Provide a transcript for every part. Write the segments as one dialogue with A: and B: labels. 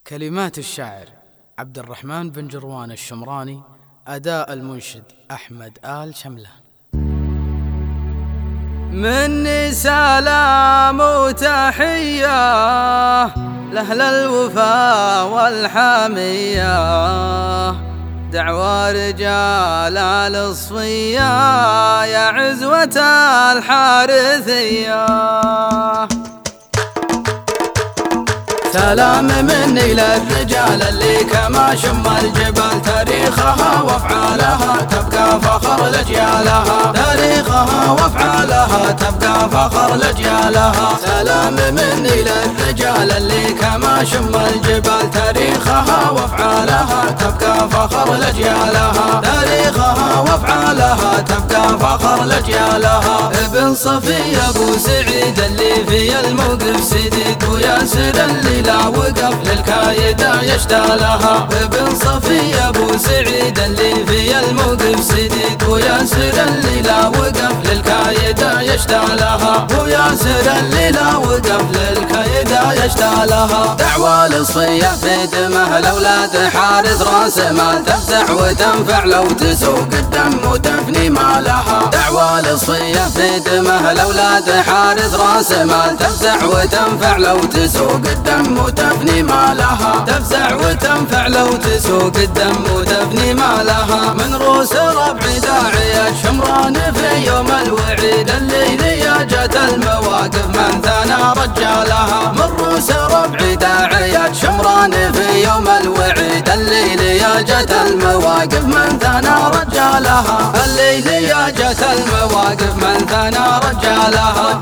A: كلمات الشاعر عبد الرحمن بن جروان الشمراني، أداء المنشد أحمد آل شملان.
B: مني سلام وتحية لأهل الوفا والحمية، دعوى رجال الصفية يا عزوة الحارثية. سلام مني للرجال اللي كما شم الجبال، تاريخها وافعالها تبقى فخر لأجيالها، تاريخها وافعالها تبقى فخر لأجيالها. سلام مني للرجال اللي كما شم الجبال، تاريخها وافعالها تبقى فخر لأجيالها، تاريخها وافعالها تبقى فخر لأجيالها. ابن صفي ابو سعيد اللي في الموقف سديد، وياسر اللي لا وقف للكايدة يشتالها. ابن صفي ابو سعيد اللي في الموقف سديد، وياسر اللي لا وقف للكايدة يشتالها، وياسر اللي لا وقف للكايدة يشتالها. دعوى للصفية في دمه الأولاد حارث راس مال، تفزع وتنفع لو تسوق الدم وتفني مالها. دعوى للصفية في دمه الأولاد حارث راس مال، تفزع وتنفع لو تسوق الدم وتفني مالها، تفزع وتنفع لو تسوق الدم وتفني مالها. من روس ربع داعية شمران في يوم الوعيد، الليلية جت المواقف من ثنى رجالها. من روس ربع داعية شمران في يوم الوعيد، الليلية جت المواقف من ثنى رجالها، الليلية جت المواقف من ثنى رجالها.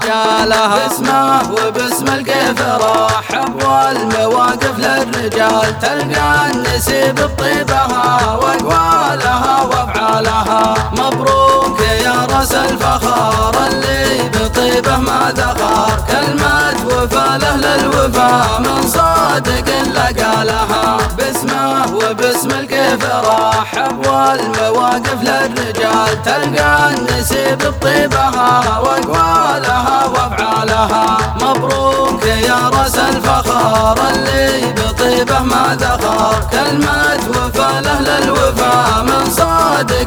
B: باسمه وباسم الكيف رحب، والمواقف للرجال تلقى النسيب بطيبها واقوالها وافعالها. مبروك يا راس الفخار اللي بطيبه ما ذخر، كلمة وفا لأهل الوفا من صادق لقالها. باسمه وباسم الكيف رحب، والمواقف للرجال تلقى النسيب بطيبها واقوالها وافعالها. مبروك يا راس الفخار اللي بطيبه ما ذخر، كلمة وفا لأهل الوفا من صادق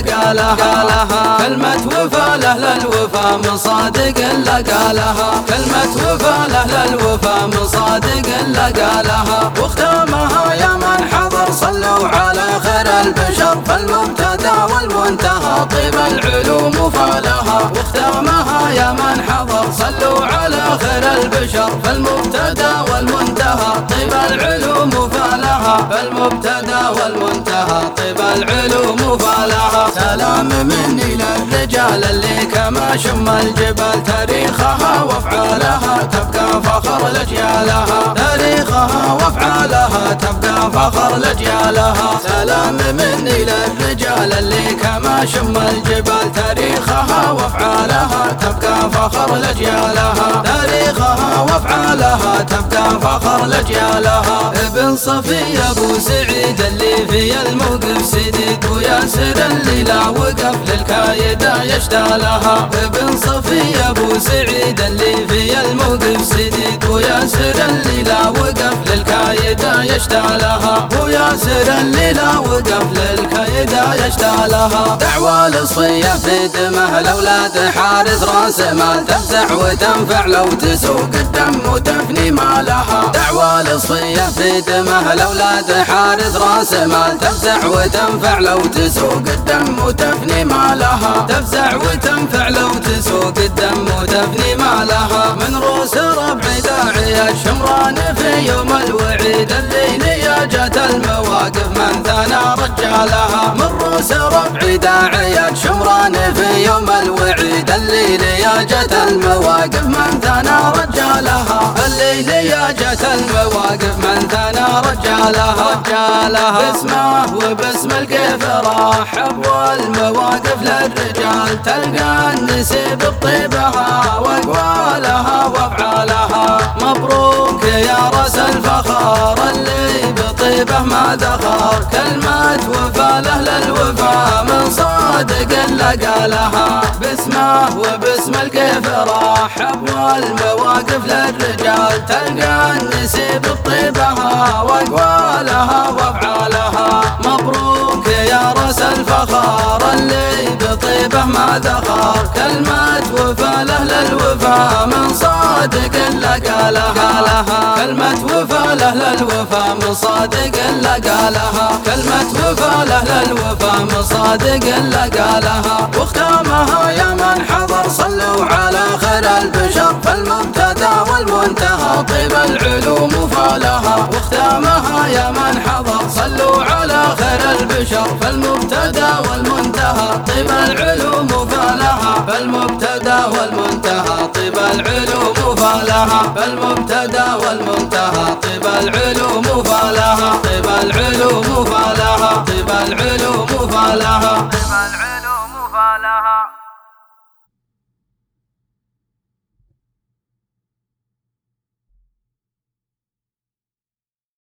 B: لقالها. كلمة وفا لأهل الوفا من صادق لقالها، كلمة وفا لأهل الوفا من صادق لقالها. واختامها يا من حضر صلوا على خير البشر، فالمبتدا والمنتهى طيب العلوم وفالها. واختامها يا من حضر صلوا على خير البشر، فالمبتدا والمنتهى طيب العلوم وفالها، فالمبتدا والمنتهى طيب العلوم وفالها. سلام مني للرجال اللي كما شم الجبال، تاريخها وافعالها تبقى فخر لأجيالها، تاريخها وافعالها تبقى فخر لأجيالها. سلام مني للرجال اللي كما شم الجبال، تاريخها وافعالها تبقى فخر لأجيالها، تاريخها وافعالها تبقى فخر لأجيالها. ابن صفي ابو سعيد اللي في الموقف سديد، وياسر اللي لا وقف للكايدة يشتالها. ابن صفي ابو سعيد اللي في الموقف سديد، وياسر اللي لا وقف للكايدة يشتالها، وياسر اللي لا وقف للكايدة يشتالها. دعوى للصفية في دمه الأولاد حارث راس مال، تفزع وتنفع لو تسوق الدم وتفني مالها. دعوى للصفية في دمه الأولاد حارث راس مال، تفزع وتنفع لو تسوق الدم وتفني مالها، تفزع وتنفع لو تسوق الدم وتفني مالها. من روس ربع داعية شمران في يوم الوعيد، الليلية جت المواقف من ثنى رجالها. من روس ربع داعية شمران في يوم الوعيد، الليلية جت المواقف من ثنى رجالها، الليلية جت المواقف من ثنى رجالها. باسمه وباسم الكيف رحب، والمواقف للرجال تلقى النسيب بطيبها واقوالها وافعالها. مبروك يا راس الفخار اللي بطيبه ما ذخر، كلمة وفا لأهل الوفا من صادق لقالها. باسمه وباسم الكيف رحب، والمواقف للرجال تلقى النسيب بطيبها لها وأقوالها وأفعالها. مبروك يا رأس الفخار اللي بطيبه ما ذخر، كلمة وفا لأهل الوفا من صادق لقالها. كلمة وفا لأهل الوفا من صادق لقالها. كلمة وفا لأهل الوفا من صادق لقالها. واختامها يا من حضر صلوا على خير البشر، فالمبتدا والمنتهى طيب العلوم وفالها. واختامها يا من حضر صلوا على خير البشر، فالمبتدا والمنتهى طيب العلوم وفالها. فالمبتدا والمنتهى طيب العلوم وفالها. فالمبتدا والمنتهى